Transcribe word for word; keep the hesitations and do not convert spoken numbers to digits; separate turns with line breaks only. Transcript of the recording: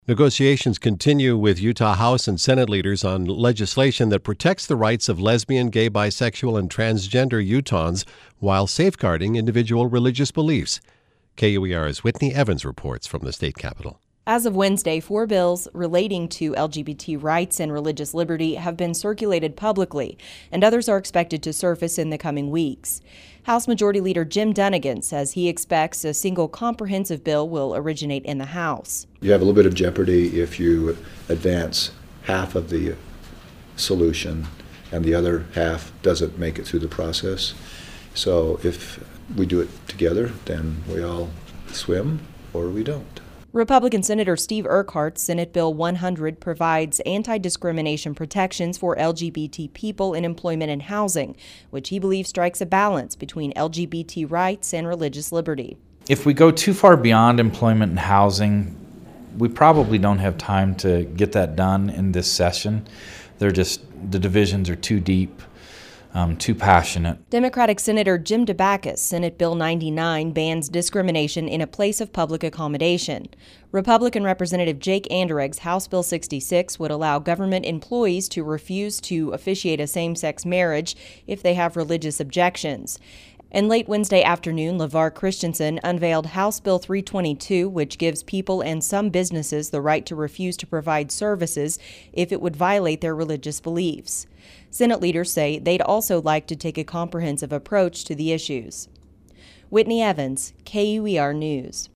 Negotiations continue with Utah House and Senate leaders on legislation that protects the rights of lesbian, gay, bisexual, and transgender Utahns while safeguarding individual religious beliefs. K U E R's Whitney Evans reports from the state capitol.
As of Wednesday, four bills relating to L G B T rights and religious liberty have been circulated publicly, and others are expected to surface in the coming weeks. House Majority Leader Jim Dunnigan says he expects a single comprehensive bill will originate in the House.
You have a little bit of jeopardy if you advance half of the solution and the other half doesn't make it through the process. So if we do it together, then we all swim or we don't.
Republican Senator Steve Urquhart's Senate Bill one hundred provides anti-discrimination protections for L G B T people in employment and housing, which he believes strikes a balance between L G B T rights and religious liberty.
If we go too far beyond employment and housing, we probably don't have time to get that done in this session. They're just, the divisions are too deep. Um, too passionate.
Democratic Senator Jim DeBackus, Senate Bill ninety-nine, bans discrimination in a place of public accommodation. Republican Representative Jake Anderegg's House Bill sixty-six would allow government employees to refuse to officiate a same-sex marriage if they have religious objections. And late Wednesday afternoon, LeVar Christensen unveiled House Bill three twenty-two, which gives people and some businesses the right to refuse to provide services if it would violate their religious beliefs. Senate leaders say they'd also like to take a comprehensive approach to the issues. Whitney Evans, K U E R News.